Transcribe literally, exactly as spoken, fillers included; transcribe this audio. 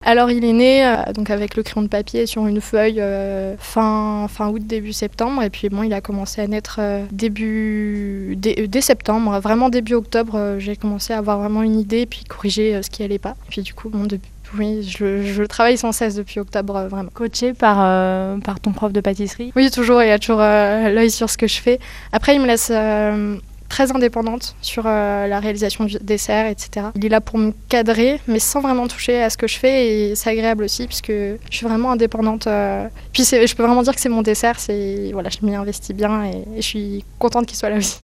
Alors il est né euh, donc avec le crayon de papier sur une feuille euh, fin, fin août, début septembre. Et puis bon, il a commencé à naître euh, début, dès, dès septembre, vraiment début octobre. Euh, j'ai commencé à avoir vraiment une idée, puis corriger euh, ce qui allait pas. Puis du coup, bon, depuis, oui, je, je travaille sans cesse depuis octobre, euh, vraiment. Coaché par, euh, par ton prof de pâtisserie? Oui, toujours, il y a toujours euh, l'œil sur ce que je fais. Après, il me laisse... Euh, très indépendante sur euh, la réalisation du dessert, et cetera. Il est là pour me cadrer, mais sans vraiment toucher à ce que je fais, et c'est agréable aussi, puisque je suis vraiment indépendante. Euh... Puis c'est, je peux vraiment dire que c'est mon dessert, c'est, voilà, je m'y investis bien, et, et je suis contente qu'il soit là aussi.